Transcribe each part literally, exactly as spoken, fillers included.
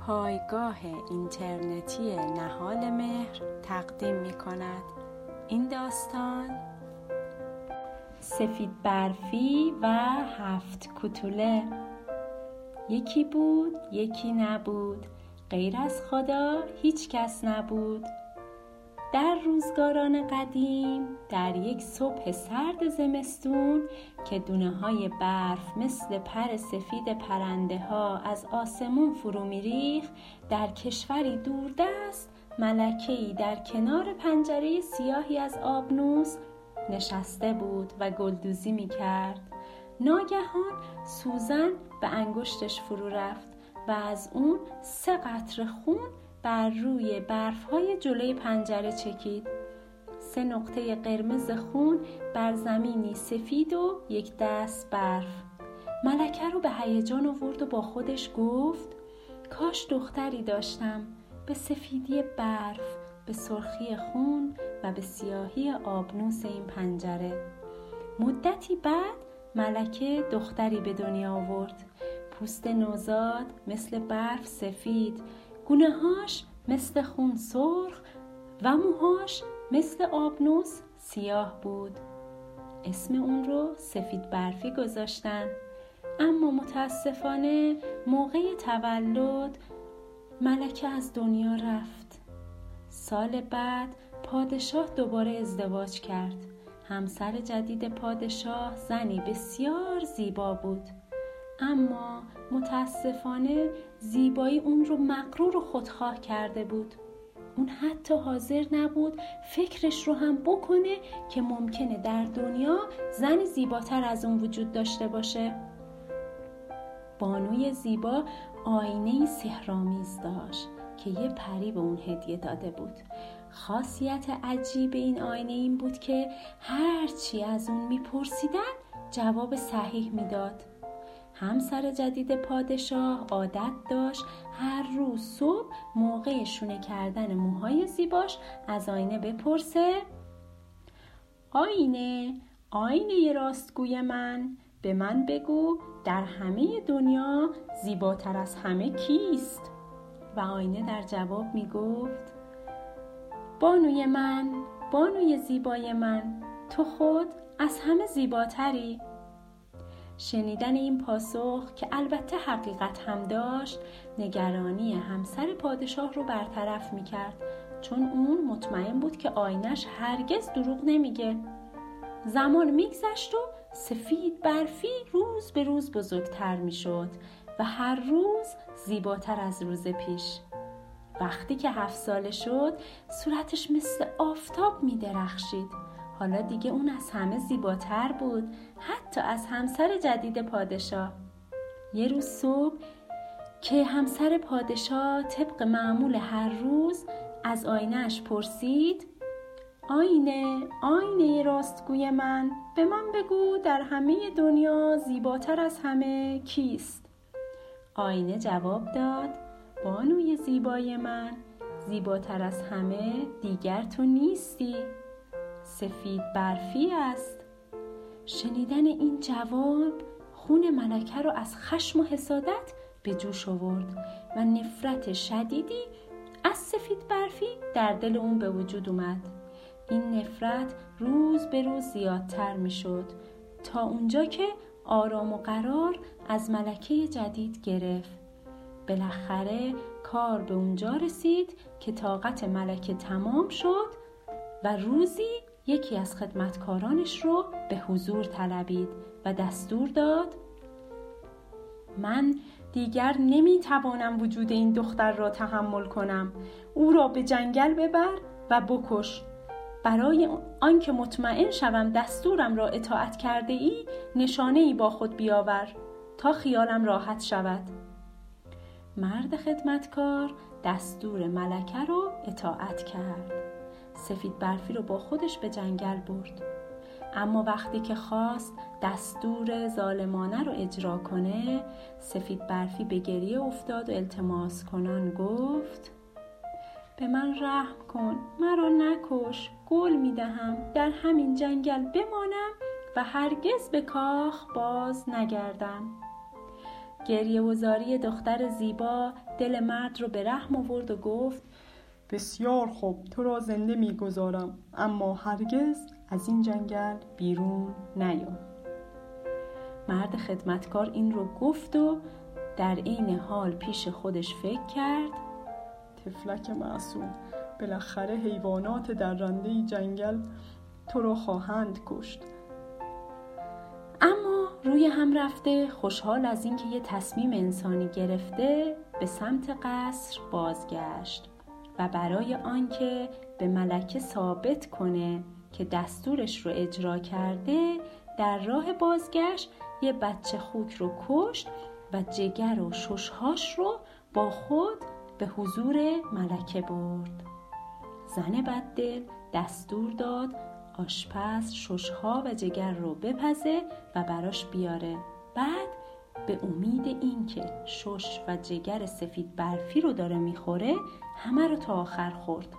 پایگاه اینترنتی نهال مهر تقدیم می کند. این داستان سفید برفی و هفت کوتوله. یکی بود یکی نبود، غیر از خدا هیچ کس نبود. در روزگاران قدیم، در یک صبح سرد زمستون که دونه های برف مثل پر سفید پرنده ها از آسمون فرو می‌ریخت، در کشوری دوردست ملکه‌ای در کنار پنجره سیاهی از آبنوس نشسته بود و گلدوزی می‌کرد. ناگهان سوزن به انگشتش فرو رفت و از اون سه قطره خون بر روی برف‌های جلوی پنجره چکید. سه نقطه قرمز خون بر زمینی سفید و یک دست برف. ملکه رو به هیجان آورد و با خودش گفت: کاش دختری داشتم، به سفیدی برف، به سرخی خون و به سیاهی آبنوس این پنجره. مدتی بعد ملکه دختری به دنیا آورد. پوست نوزاد مثل برف سفید، گونه‌هاش مثل خون سرخ و موهاش مثل آبنوس سیاه بود. اسم اون رو سفید برفی گذاشتن. اما متاسفانه موقع تولد ملکه از دنیا رفت. سال بعد پادشاه دوباره ازدواج کرد. همسر جدید پادشاه زنی بسیار زیبا بود، اما متاسفانه زیبایی اون رو مغرور و خودخواه کرده بود. اون حتی حاضر نبود فکرش رو هم بکنه که ممکنه در دنیا زنی زیباتر از اون وجود داشته باشه. بانوی زیبا آینه‌ای سحرآمیز داشت که یه پری به اون هدیه داده بود. خاصیت عجیب این آینه این بود که هر چی از اون میپرسیدن جواب صحیح میداد. همسر جدید پادشاه عادت داشت هر روز صبح موقع شونه کردن موهای زیباش از آینه بپرسه: آینه، آینه راستگوی من، به من بگو در همه دنیا زیباتر از همه کیست؟ و آینه در جواب میگفت: بانوی من، بانوی زیبای من، تو خود از همه زیباتری. شنیدن این پاسخ که البته حقیقت هم داشت، نگرانی همسر پادشاه رو برطرف میکرد، چون اون مطمئن بود که آینش هرگز دروغ نمیگه. زمان میگذشت و سفید برفی روز به روز بزرگتر میشد و هر روز زیباتر از روز پیش. وقتی که هفت ساله شد، صورتش مثل آفتاب میدرخشید. حالا دیگه اون از همه زیباتر بود، حتی از همسر جدید پادشاه. یه روز صبح که همسر پادشاه طبق معمول هر روز از آینه‌اش پرسید: آینه، آینه راستگوی من، به من بگو در همه دنیا زیباتر از همه کیست؟ آینه جواب داد: بانوی زیبای من، زیباتر از همه دیگر تو نیستی، سفید برفی است. شنیدن این جواب خون ملکه رو از خشم و حسادت به جوش آورد و نفرت شدیدی از سفید برفی در دل اون به وجود اومد. این نفرت روز به روز زیادتر می شد تا اونجا که آرام و قرار از ملکه جدید گرفت. بالاخره کار به اونجا رسید که طاقت ملکه تمام شد و روزی یکی از خدمتکارانش رو به حضور طلبید و دستور داد: من دیگر نمیتوانم وجود این دختر را تحمل کنم. او را به جنگل ببر و بکش. برای آنکه مطمئن شوم دستورم را اطاعت کرده ای، نشانه ای با خود بیاور تا خیالم راحت شود. مرد خدمتکار دستور ملکه را اطاعت کرد. سفید برفی رو با خودش به جنگل برد. اما وقتی که خواست دستور ظالمانه رو اجرا کنه، سفید برفی به گریه افتاد و التماس کنان گفت: به من رحم کن، مرا نکش، قول میدهم در همین جنگل بمانم و هرگز به کاخ باز نگردم. گریه و زاری دختر زیبا دل مرد رو به رحم آورد و گفت بسیار خوب، تو را زنده میگذارم، اما هرگز از این جنگل بیرون نیا. مرد خدمتکار این رو گفت و در این حال پیش خودش فکر کرد طفلک معصوم، بالاخره حیوانات درنده جنگل تو را خواهند کشت. اما روی هم رفته، خوشحال از اینکه یه تصمیم انسانی گرفته، به سمت قصر بازگشت و برای آنکه به ملکه ثابت کنه که دستورش رو اجرا کرده، در راه بازگشت یه بچه خوک رو کشت و جگر و ششهاش رو با خود به حضور ملکه برد. زن بددل دستور داد آشپز ششها و جگر رو بپزه و براش بیاره. بعد به امید این که شش و جگر سفید برفی رو داره میخوره، همه رو تا آخر خورد.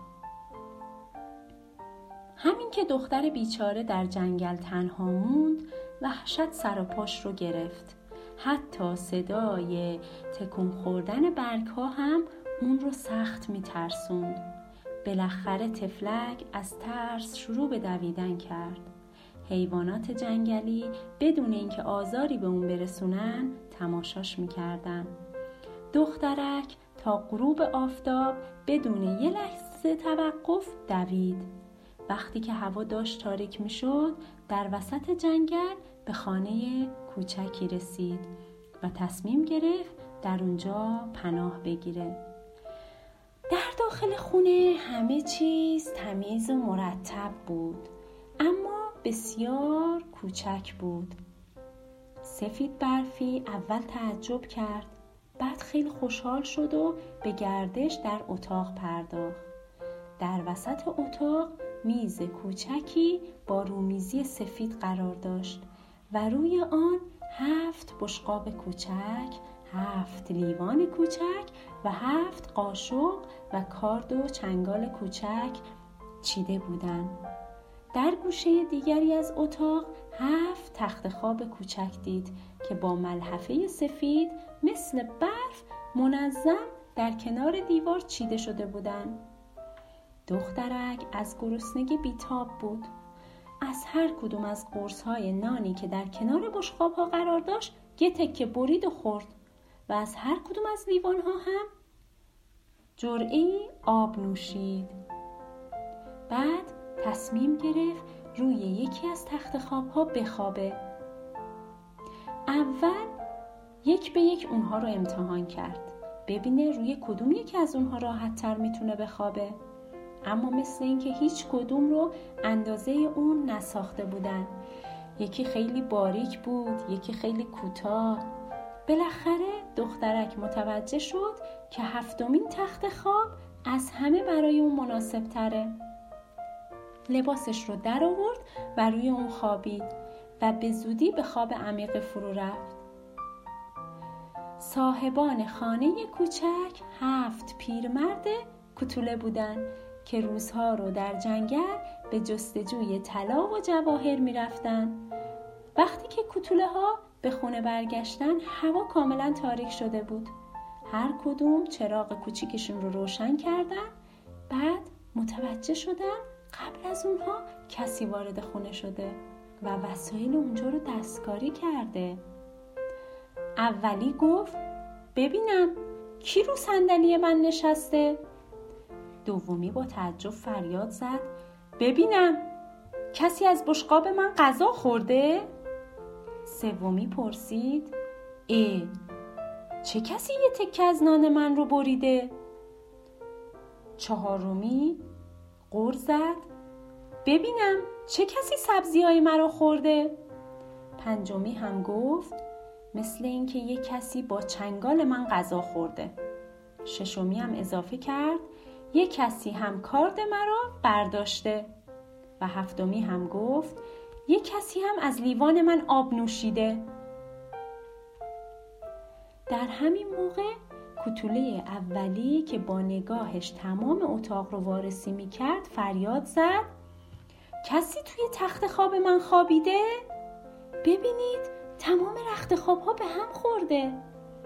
همین که دختر بیچاره در جنگل تنها موند، وحشت سر و پاش رو گرفت. حتی صدای تکون خوردن برگ ها هم اون رو سخت میترسوند. بالاخره طفلک از ترس شروع به دویدن کرد. حیوانات جنگلی بدون اینکه آزاری به اون برسونن تماشاش میکردن. دخترک تا غروب آفتاب بدون یه لحظه توقف دوید. وقتی که هوا داشت تاریک میشد، در وسط جنگل به خانه کوچکی رسید و تصمیم گرفت در اونجا پناه بگیره. در داخل خونه همه چیز تمیز و مرتب بود، اما بسیار کوچک بود. سفید برفی اول تعجب کرد، بعد خیلی خوشحال شد و به گردش در اتاق پرداخت. در وسط اتاق میز کوچکی با رومیزی سفید قرار داشت و روی آن هفت بشقاب کوچک، هفت لیوان کوچک و هفت قاشق و کارد و چنگال کوچک چیده بودند. در گوشه دیگری از اتاق هفت تخت خواب کوچک دید که با ملحفه سفید مثل برف منظم در کنار دیوار چیده شده بودند. دخترک از گرسنگی بیتاب بود. از هر کدوم از قرص‌های نانی که در کنار بشقاب‌ها قرار داشت یه تکه برید و خورد و از هر کدوم از لیوان‌ها هم جرعه‌ای آب نوشید. بعد تصمیم گرفت روی یکی از تخت خواب‌ها بخوابه. اول یک به یک اونها رو امتحان کرد، ببینه روی کدوم یکی از اونها راحت‌تر میتونه بخوابه. اما مثل این که هیچ کدوم رو اندازه اون نساخته بودن. یکی خیلی باریک بود، یکی خیلی کوتاه. بالاخره دخترک متوجه شد که هفتمین تخت خواب از همه برای اون مناسب تره. لباسش رو در آورد و روی اون خوابید و به زودی به خواب عمیق فرو رفت. صاحبان خانه کوچک هفت پیرمرد کوتوله بودن که روزها رو در جنگل به جستجوی طلا و جواهر می رفتن. وقتی که کوتوله ها به خونه برگشتن، هوا کاملا تاریک شده بود. هر کدوم چراغ کوچیکشون رو روشن کردن. بعد متوجه شدن قبل از اونها کسی وارد خونه شده و وسایل اونجا رو دستکاری کرده. اولی گفت ببینم کی رو صندلی من نشسته؟ دومی با تعجب فریاد زد ببینم کسی از بشقاب من غذا خورده؟ سومی پرسید ای چه کسی یه تکه از نان من رو بریده؟ چهارمی غر زد ببینم چه کسی سبزی‌های مرا خورده؟ پنجمی هم گفت مثل این که یه کسی با چنگال من غذا خورده. ششمی هم اضافه کرد یه کسی هم کارد مرا برداشته. و هفتمی هم گفت یه کسی هم از لیوان من آب نوشیده. در همین موقع کوتوله اولی که با نگاهش تمام اتاق رو وارسی می کرد فریاد زد کسی توی تخت خواب من خوابیده؟ ببینید تمام رخت خواب ها به هم خورده.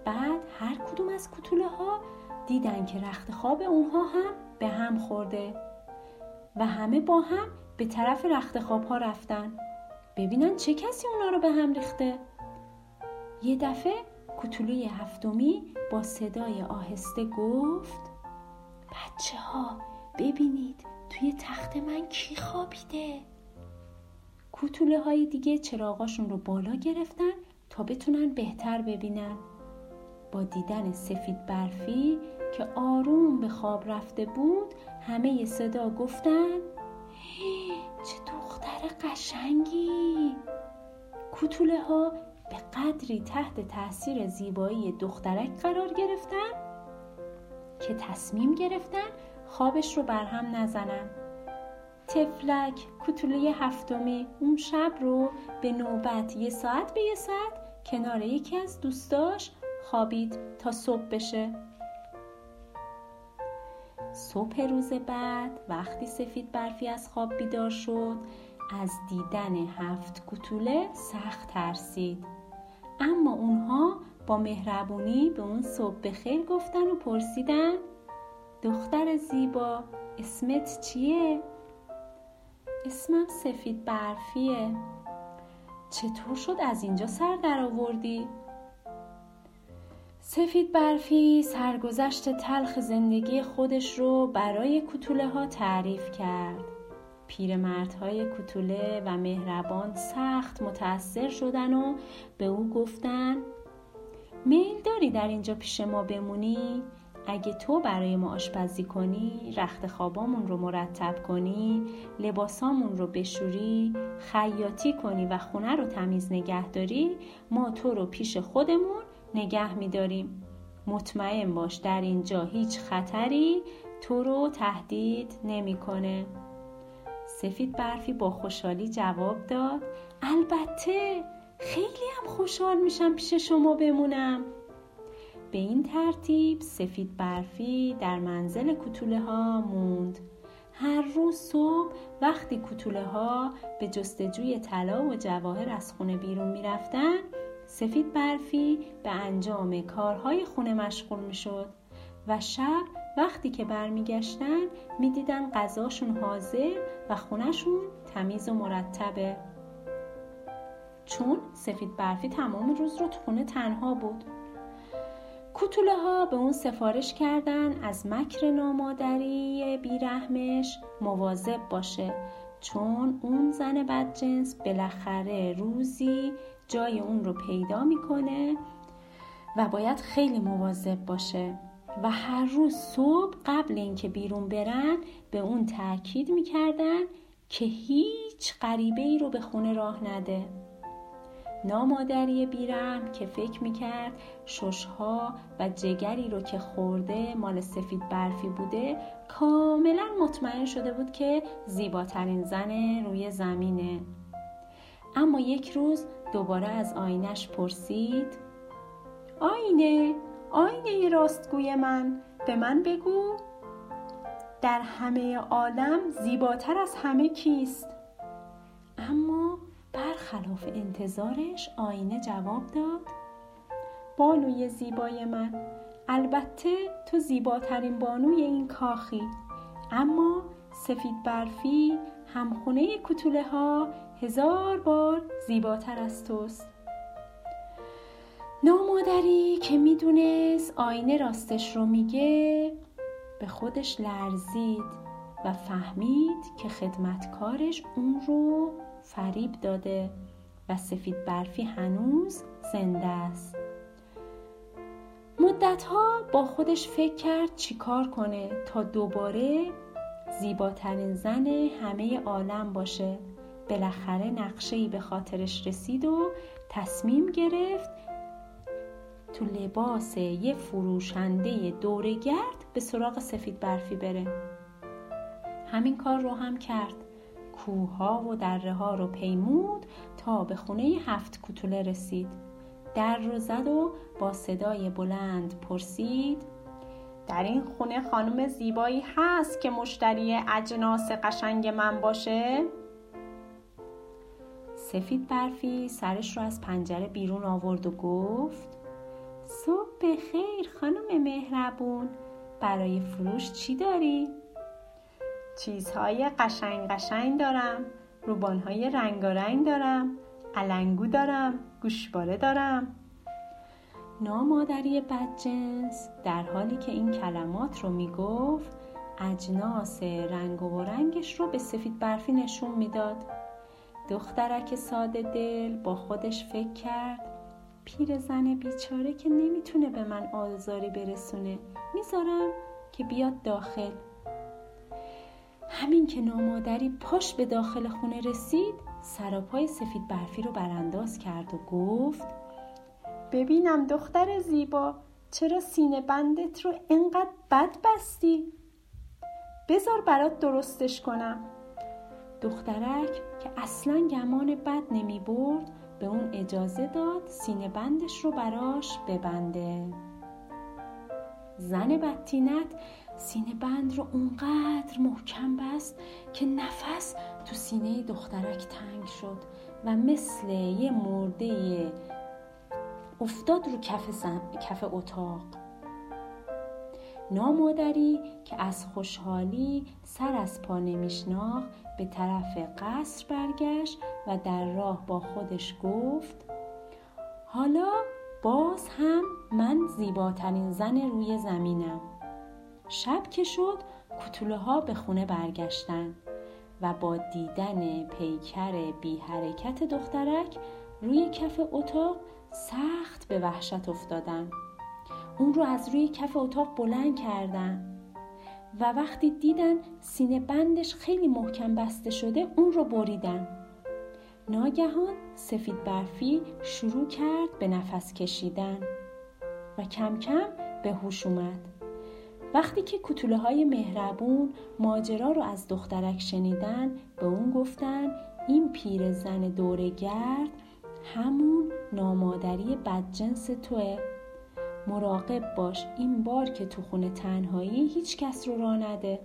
بعد هر کدوم از کوتوله ها دیدن که رخت خواب اونها هم به هم خورده و همه با هم به طرف رخت خواب ها رفتن ببینن چه کسی اونا رو به هم ریخته. یه دفعه کوتوله هفتمی با صدای آهسته گفت: بچه ها ببینید توی تخت من کی خوابیده. کوتوله های دیگه چراغاشون رو بالا گرفتن تا بتونن بهتر ببینن. با دیدن سفید برفی که آروم به خواب رفته بود همه صدا گفتن: چه دختر قشنگی. کوتوله ها به قدری تحت تاثیر زیبایی دخترک قرار گرفتن که تصمیم گرفتن خوابش رو برهم نزنن. تفلک کوتوله هفتمی اون شب رو به نوبت یه ساعت به یه ساعت کنار یکی از دوستاش خوابید تا صبح بشه. صبح روز بعد وقتی سفید برفی از خواب بیدار شد از دیدن هفت کوتوله سخت ترسید، اما اونها با مهربونی به اون صبح بخیر گفتن و پرسیدن: دختر زیبا اسمت چیه؟ اسمم سفید برفیه. چطور شد از اینجا سر در آوردی؟ سفید برفی سرگذشت تلخ زندگی خودش رو برای کوتوله ها تعریف کرد. پیرمردهای کوتوله و مهربان سخت متأثر شدن و به او گفتن: میل داری در اینجا پیش ما بمونی؟ اگه تو برای ما آشپزی کنی، رخت خوابامون رو مرتب کنی، لباسامون رو بشوری، خیاطی کنی و خونه رو تمیز نگه داری، ما تو رو پیش خودمون نگه می‌داریم. مطمئن باش در اینجا هیچ خطری تو رو تهدید نمی‌کنه. سفید برفی با خوشحالی جواب داد: البته، خیلی هم خوشحال میشم پیش شما بمونم. به این ترتیب سفید برفی در منزل کوتوله ها موند. هر روز صبح وقتی کوتوله ها به جستجوی طلا و جواهر از خونه بیرون می رفتن، سفید برفی به انجام کارهای خونه مشغول می شد و شب وقتی که برمی گشتن می دیدن غذاشون حاضر و خونهشون تمیز و مرتبه. چون سفید برفی تمام روز رو تو خونه تنها بود. کوتوله ها به اون سفارش کردن از مکر نامادری بیرحمش مواظب باشه، چون اون زن بدجنس بالاخره روزی جای اون رو پیدا میکنه و باید خیلی مواظب باشه و هر روز صبح قبل اینکه بیرون برن به اون تأکید میکردن که هیچ غریبه ای رو به خونه راه نده. نامادری بیرحم که فکر میکرد ششها و جگری رو که خورده مال سفید برفی بوده کاملا مطمئن شده بود که زیباترین زن روی زمینه. اما یک روز دوباره از آینش پرسید: آینه، آینه راستگوی من، به من بگو در همه عالم زیباتر از همه کیست؟ اما برخلاف انتظارش آینه جواب داد: بانوی زیبای من، البته تو زیباترین بانوی این کاخی، اما سفید برفی همخونه کوتوله ها هزار بار زیباتر از توست. نامادری که میدونست آینه راستش رو میگه به خودش لرزید و فهمید که خدمتکارش اون رو فریب داده و سفید برفی هنوز زنده است. مدتها با خودش فکر کرد چی کار کنه تا دوباره زیباترین زن همه عالم باشه. بالاخره نقشه‌ای به خاطرش رسید و تصمیم گرفت تو لباس یه فروشنده دوره‌گرد به سراغ سفید برفی بره. همین کار رو هم کرد. کوه‌ها و دره‌ها رو پیمود تا به خونه هفت کوتوله رسید. در رو زد و با صدای بلند پرسید: در این خونه خانم زیبایی هست که مشتری اجناس قشنگ من باشه؟ سفید برفی سرش رو از پنجره بیرون آورد و گفت: صبح بخیر خانم مهربون، برای فروش چی داری؟ چیزهای قشنگ قشنگ دارم، روبانهای رنگارنگ دارم، علنگو دارم، گوشواره دارم. نامادری بدجنس در حالی که این کلمات رو میگفت اجناس رنگ و رنگش رو به سفید برفی نشون میداد. دخترک ساده دل با خودش فکر کرد پیرزن بیچاره که نمیتونه به من آزاری برسونه، میذارم که بیاد داخل. همین که نامادری پاش به داخل خونه رسید سراپای سفید برفی رو برانداز کرد و گفت ببینم دختر زیبا، چرا سینه بندت رو اینقدر بد بستی؟ بذار برات درستش کنم. دخترک که اصلاً گمان بد نمی برد به اون اجازه داد سینه بندش رو براش ببنده. زن بدتینت سینه بند رو اونقدر محکم بست که نفس تو سینه دخترک تنگ شد و مثل یه مرده افتاد رو کف, زن... کف اتاق. نامادری که از خوشحالی سر از پا نمیشناخت به طرف قصر برگشت و در راه با خودش گفت حالا باز هم من زیباترین زن روی زمینم. شب که شد کوتوله ها به خونه برگشتن و با دیدن پیکر بی حرکت دخترک روی کف اتاق سخت به وحشت افتادن. اون رو از روی کف اتاق بلند کردن و وقتی دیدن سینه بندش خیلی محکم بسته شده اون رو بریدن. ناگهان سفید برفی شروع کرد به نفس کشیدن و کم کم به هوش اومد. وقتی که کوتوله های مهربون ماجرا رو از دخترک شنیدن به اون گفتن این پیرزن دوره‌گرد همون نامادری بدجنس توه. مراقب باش این بار که تو خونه تنهایی هیچ کس رو راه نده.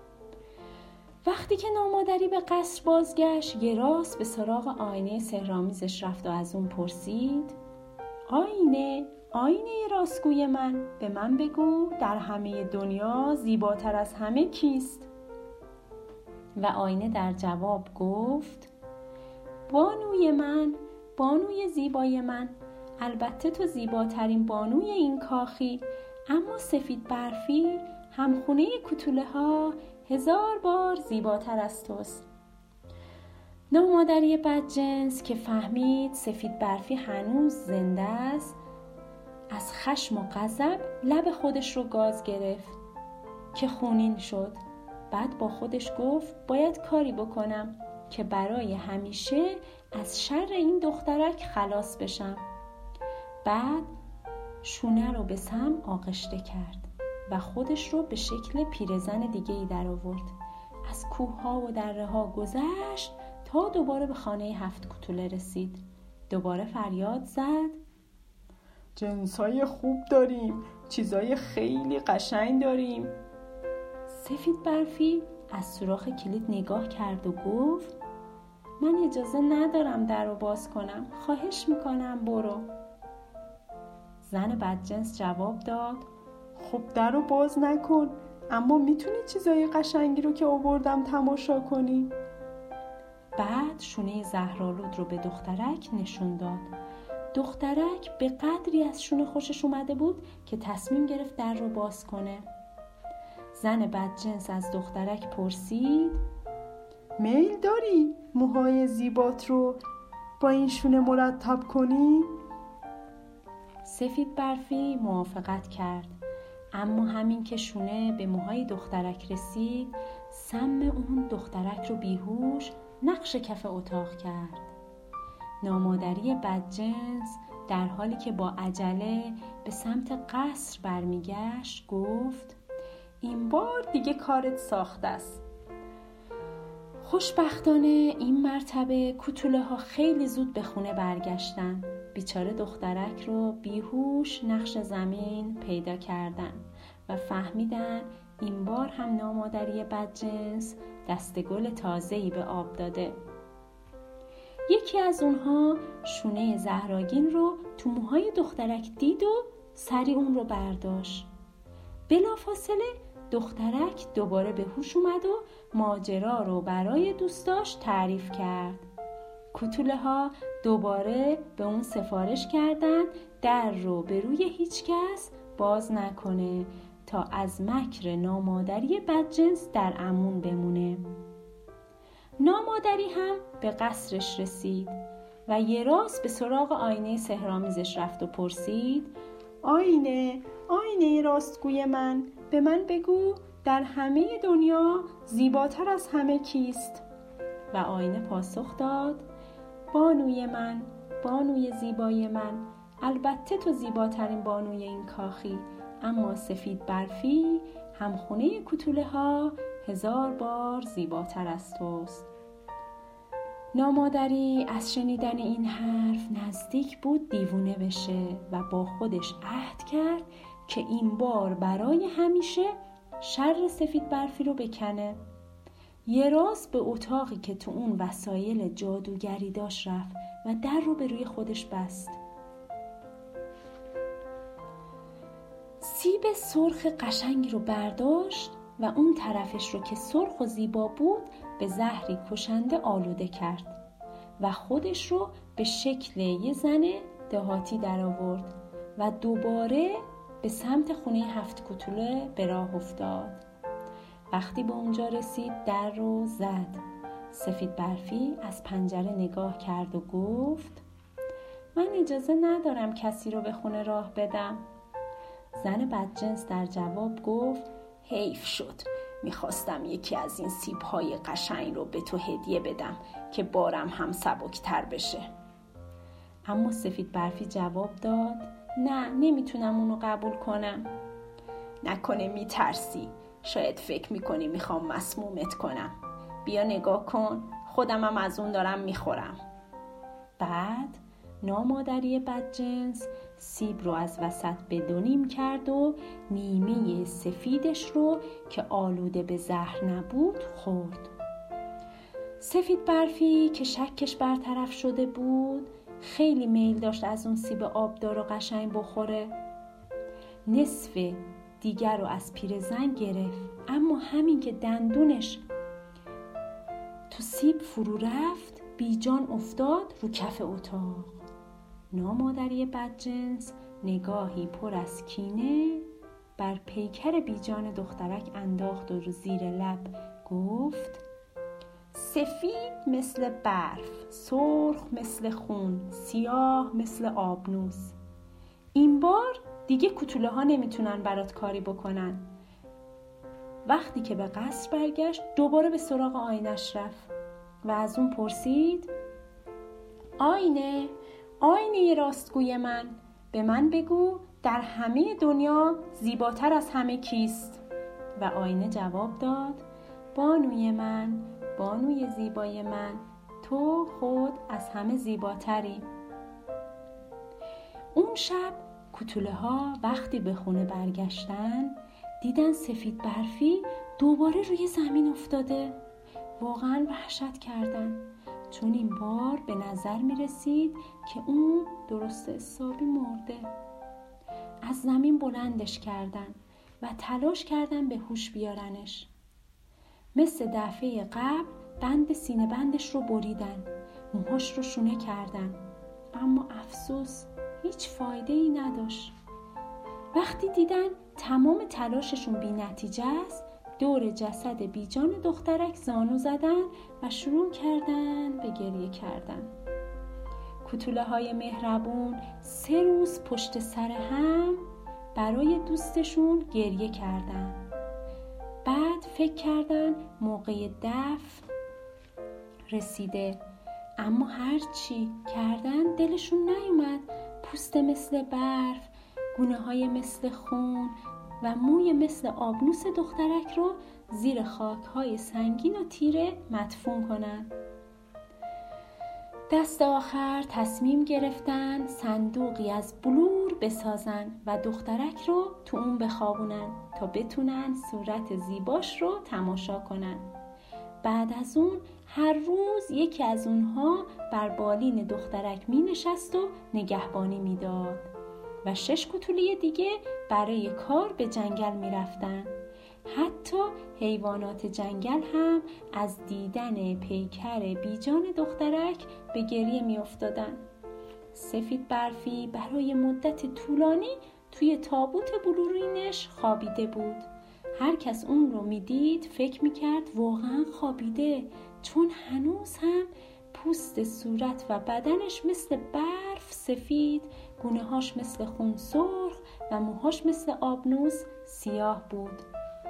وقتی که نامادری به قصر بازگشت یه راست به سراغ آینه سحرآمیزش رفت و از اون پرسید آینه، آینه راستگوی من، به من بگو در همه دنیا زیباتر از همه کیست؟ و آینه در جواب گفت بانوی من، بانوی زیبای من، البته تو زیباترین بانوی این کاخی، اما سفید برفی همخونه کوتوله ها هزار بار زیباتر از توست. نامادری بدجنس که فهمید سفید برفی هنوز زنده است از خشم و غضب لب خودش رو گاز گرفت که خونین شد. بعد با خودش گفت باید کاری بکنم که برای همیشه از شر این دخترک خلاص بشم. بعد شونه رو به سم آغشته کرد و خودش رو به شکل پیرزن دیگه ای در آورد. از کوه ها و دره ها گذشت تا دوباره به خانه هفت کوتوله رسید. دوباره فریاد زد جنسای خوب داریم، چیزای خیلی قشنگ داریم. سفید برفی از سوراخ کلید نگاه کرد و گفت من اجازه ندارم در رو باز کنم، خواهش میکنم برو. زن بدجنس جواب داد خب در رو باز نکن، اما میتونی چیزای قشنگی رو که آوردم تماشا کنی. بعد شونه زهرآلود رو به دخترک نشون داد. دخترک به قدری از شونه خوشش اومده بود که تصمیم گرفت در رو باز کنه. زن بدجنس از دخترک پرسید میل داری موهای زیبات رو با این شونه مرتب کنی؟ سفید برفی موافقت کرد، اما همین که شونه به موهای دخترک رسید سم اون دخترک رو بیهوش نقش کف اتاق کرد. نامادری بدجنس در حالی که با عجله به سمت قصر برمیگشت گفت این بار دیگه کارت ساخته است. خوشبختانه این مرتبه کوتوله ها خیلی زود به خونه برگشتن. بیچاره دخترک رو بیهوش نقش زمین پیدا کردن و فهمیدن این بار هم نامادری بدجنس دستگل تازه‌ای به آب داده. یکی از اونها شونه زهراگین رو تو موهای دخترک دید و سریع اون رو برداشت. بلافاصله دخترک دوباره به هوش اومد و ماجرا رو برای دوستاش تعریف کرد. کوتوله ها دوباره به اون سفارش کردن در رو به روی هیچ کس باز نکنه تا از مکر نامادری بدجنس در امان بمونه. نامادری هم به قصرش رسید و یه راست به سراغ آینه سحرآمیزش رفت و پرسید: آینه، آینه راستگوی من، به من بگو در همه دنیا زیباتر از همه کیست؟ و آینه پاسخ داد: بانوی من، بانوی زیبای من، البته تو زیباترین بانوی این کاخی، اما سفید برفی همخونه کوتوله ها هزار بار زیباتر از توست. نامادری از شنیدن این حرف نزدیک بود دیوونه بشه و با خودش عهد کرد که این بار برای همیشه شر سفید برفی رو بکنه. یه راست به اتاقی که تو اون وسایل جادوگری داشت رفت و در رو به روی خودش بست. سیب سرخ قشنگی رو برداشت و اون طرفش رو که سرخ و زیبا بود به زهری کشنده آلوده کرد و خودش رو به شکل یه زن دهاتی در آورد و دوباره به سمت خونه هفت کوتوله به راه افتاد. وقتی به اونجا رسید در رو زد. سفید برفی از پنجره نگاه کرد و گفت: من اجازه ندارم کسی رو به خونه راه بدم. زن بدجنس در جواب گفت: حیف شد، میخواستم یکی از این سیب‌های قشنگ رو به تو هدیه بدم که بارم هم سبکتر بشه. اما سفید برفی جواب داد: نه، نمیتونم اونو قبول کنم. نکنه میترسی؟ شاید فکر میکنی میخوام مسمومت کنم. بیا نگاه کن، خودمم از اون دارم میخورم. بعد نامادری بدجنس سیب رو از وسط به دو نیم کرد و نیمه سفیدش رو که آلوده به زهر نبود خورد. سفید برفی که شکش برطرف شده بود خیلی میل داشت از اون سیب آبدار و قشنگ بخوره. نصف دیگر رو از پیرزن گرفت، اما همین که دندونش تو سیب فرو رفت بی جان افتاد رو کف اتاق. نامادری بدجنس نگاهی پر از کینه بر پیکر بی جان دخترک انداخت و رو زیر لب گفت: سفید مثل برف، سرخ مثل خون، سیاه مثل آبنوس. این بار دیگه کوتوله ها نمیتونن برات کاری بکنن. وقتی که به قصر برگشت دوباره به سراغ آینش رفت و از اون پرسید: آینه، آینه راستگوی من، به من بگو در همه دنیا زیباتر از همه کیست؟ و آینه جواب داد: بانوی من، بانوی زیبای من، تو خود از همه زیباتری. اون شب کوتوله ها وقتی به خونه برگشتن دیدن سفید برفی دوباره روی زمین افتاده. واقعا وحشت کردن، چون این بار به نظر می رسید که اون درست حسابی مرده. از زمین بلندش کردن و تلاش کردن به هوش بیارنش. مثل دفعه قبل بند سینه بندش رو بریدن، موهاش رو شونه کردن، اما افسوس هیچ فایده ای نداشت. وقتی دیدن تمام تلاششون بی نتیجه است، دور جسد بیجان دخترک زانو زدن و شروع کردن به گریه کردن. کوتوله های مهربون سه روز پشت سر هم برای دوستشون گریه کردن. بعد فکر کردن موقع دفن رسیده، اما هر چی کردن دلشون نیومد. پوست مثل برف، گونه های مثل خون و موی مثل آبنوس دخترک رو زیر خاک های سنگین و تیره مدفون کنن. دست آخر تصمیم گرفتن صندوقی از بلور بسازن و دخترک رو تو اون بخوابونن تا بتونن صورت زیباش رو تماشا کنن. بعد از اون هر روز یکی از اونها بر بالین دخترک می نشست و نگهبانی می داد. و شش کوتوله دیگه برای کار به جنگل می رفتن. حتی حیوانات جنگل هم از دیدن پیکر بیجان دخترک به گریه می افتادن. سفید برفی برای مدت طولانی توی تابوت بلورینش خوابیده بود. هر کس اون رو می دید فکر می کرد واقعا خوابیده، چون هنوز هم پوست صورت و بدنش مثل برف سفید، گونه هاش مثل خون سرخ و موهاش مثل آبنوس سیاه بود.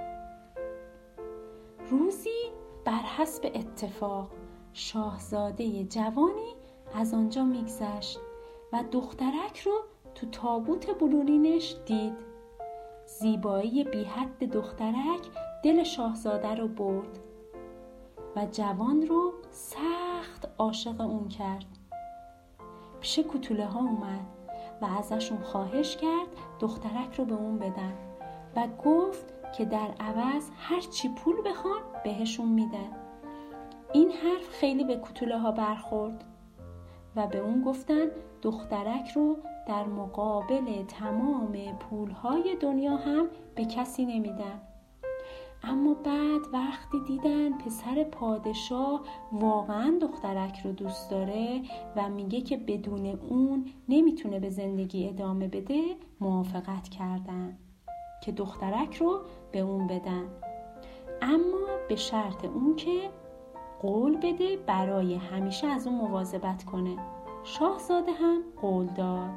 روزی بر حسب اتفاق شاهزاده جوانی از آنجا میگذشت و دخترک رو تو تابوت بلورینش دید. زیبایی بی حد دخترک دل شاهزاده رو برد و جوان رو سخت عاشق اون کرد. پیش کوتوله ها اومد و ازشون خواهش کرد دخترک رو به اون بدن و گفت که در عوض هر چی پول بخوان بهشون میده. این حرف خیلی به کوتوله ها برخورد و به اون گفتن دخترک رو در مقابل تمام پولهای دنیا هم به کسی نمیدن. اما بعد وقتی دیدن پسر پادشاه واقعا دخترک رو دوست داره و میگه که بدون اون نمیتونه به زندگی ادامه بده، موافقت کردن که دخترک رو به اون بدن، اما به شرط اون که قول بده برای همیشه از اون مواظبت کنه. شاهزاده هم قول داد.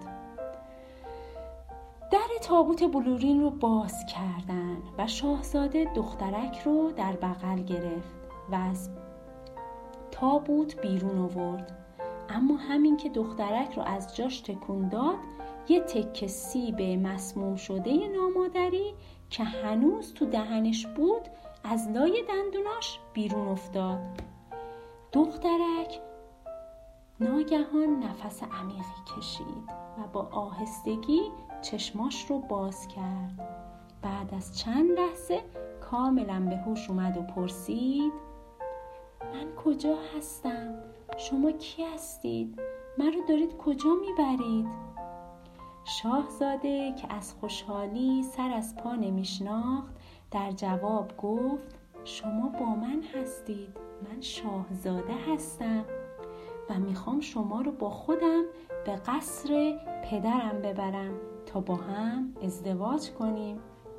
در تابوت بلورین رو باز کردن و شاهزاده دخترک رو در بغل گرفت و از تابوت بیرون آورد. اما همین که دخترک رو از جاش تکون داد، یه تکه سیب مسموم شده نامادری که هنوز تو دهنش بود از لای دندوناش بیرون افتاد. دخترک ناگهان نفس عمیقی کشید و با آهستگی چشماش رو باز کرد. بعد از چند لحظه کاملا به هوش اومد و پرسید: من کجا هستم؟ شما کی هستید؟ من رو دارید کجا میبرید؟ شاهزاده که از خوشحالی سر از پا نمیشناخت در جواب گفت: شما با من هستید. من شاهزاده هستم و میخوام شما رو با خودم به قصر پدرم ببرم تا با هم ازدواج کنیم.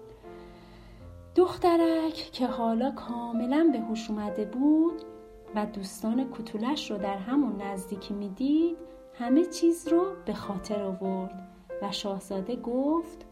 دخترک که حالا کاملا به هوش اومده بود و دوستان کوتولش رو در همون نزدیکی میدید، همه چیز رو به خاطر آورد و شاهزاده گفت: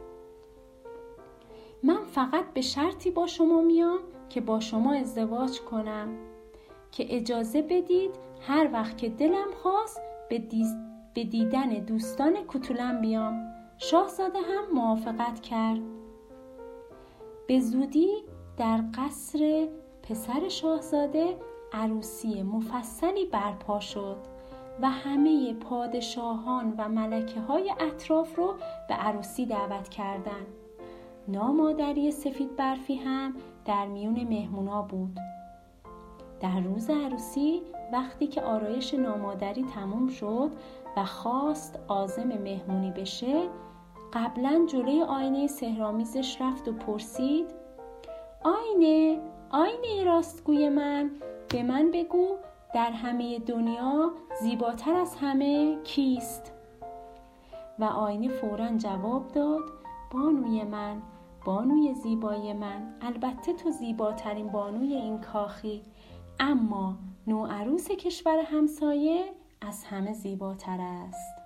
من فقط به شرطی با شما میام که با شما ازدواج کنم، که اجازه بدید هر وقت که دلم خواست به, دیز... به دیدن دوستان کوتولم بیام. شاهزاده هم موافقت کرد. به زودی در قصر پسر شاهزاده عروسی مفصلی برپا شد و همه پادشاهان و ملکه های اطراف رو به عروسی دعوت کردند. نامادری سفید برفی هم در میون مهمونا بود. در روز عروسی وقتی که آرایش نامادری تموم شد و خواست عازم مهمونی بشه، قبلا جلوی آینه سحرآمیزش رفت و پرسید: آینه، آینه راستگوی من، به من بگو در همه دنیا زیباتر از همه کیست؟ و آینه فوراً جواب داد: بانوی من، بانوی زیبای من، البته تو زیباترین بانوی این کاخی، اما نوعروس کشور همسایه از همه زیباتر است.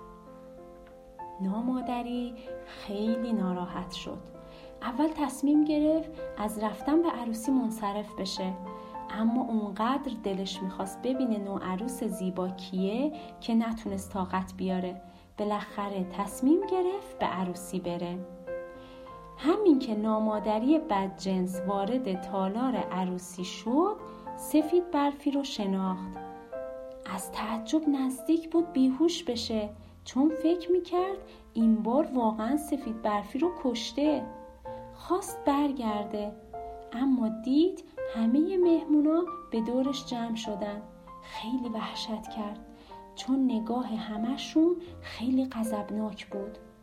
نامادری خیلی ناراحت شد. اول تصمیم گرفت از رفتن به عروسی منصرف بشه، اما اونقدر دلش میخواست ببینه نوعروس زیبا کیه که نتونست طاقت بیاره. بالاخره تصمیم گرفت به عروسی بره. همین که نامادری بدجنس وارد تالار عروسی شد، سفید برفی رو شناخت. از تعجب نزدیک بود بیهوش بشه، چون فکر میکرد این بار واقعا سفید برفی رو کشته. خواست برگرده، اما دید همه مهمونا به دورش جمع شدن. خیلی وحشت کرد، چون نگاه همه‌شون خیلی غضبناک بود.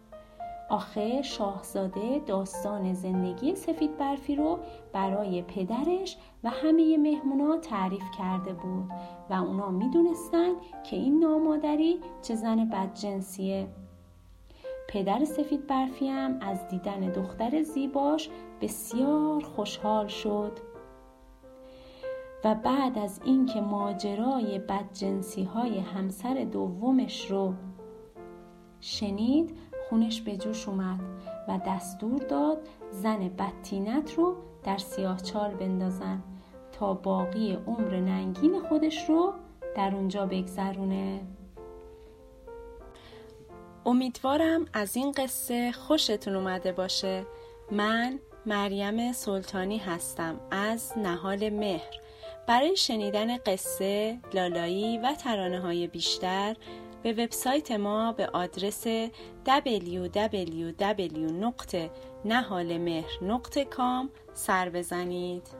آخه شاهزاده داستان زندگی سفید برفی رو برای پدرش و همه مهمونا تعریف کرده بود و اونا میدونستن که این نامادری چه زن بدجنسیه. پدر سفید برفی هم از دیدن دختر زیباش بسیار خوشحال شد و بعد از اینکه ماجرای بدجنسی های همسر دومش رو شنید خونش به جوش اومد و دستور داد زن بدطینت رو در سیاهچال بندازن تا باقی عمر ننگین خودش رو در اونجا بگذرونه. امیدوارم از این قصه خوشتون اومده باشه. من مریم سلطانی هستم از نهال مهر. برای شنیدن قصه، لالایی و ترانه‌های بیشتر به وبسایت ما به آدرس دبلیو دبلیو دبلیو دات نهال مهر دات کام سر بزنید.